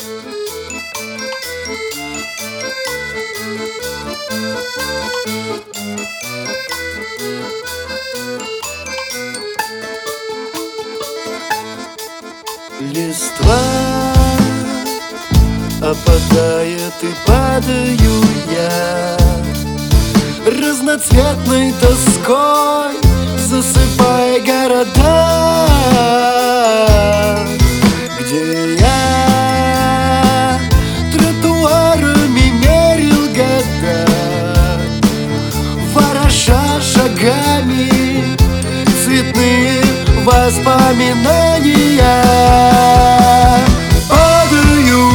Листва опадает и падаю я, разноцветной тоской засыпая города, где я тротуарами мерил года, вороша шагами цветные воспоминания. Падаю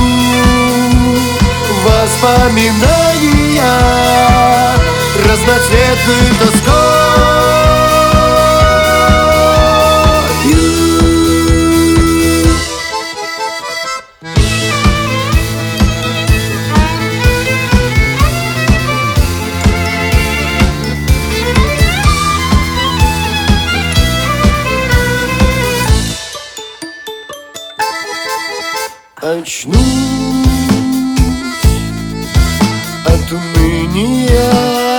воспоминания разноцветной тоской. Очнусь от уныния,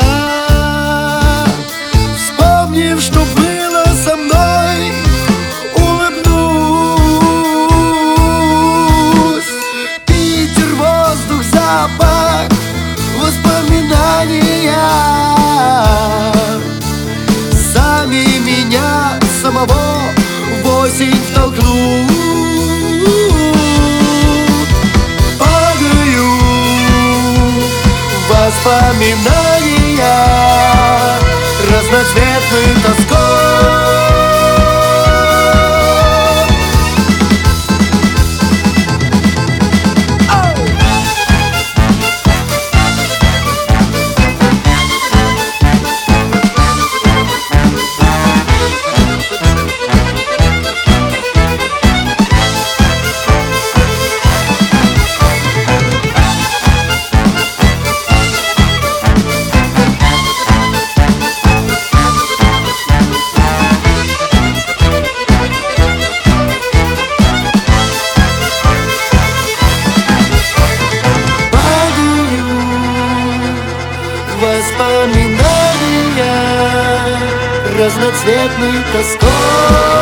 вспомнив, что было со мной, улыбнусь. Питер, воздух, запах, воспоминания сами меня самого в осень втолкнут. Воспоминания разноцветной тоской. Воспоминания разноцветной тоской.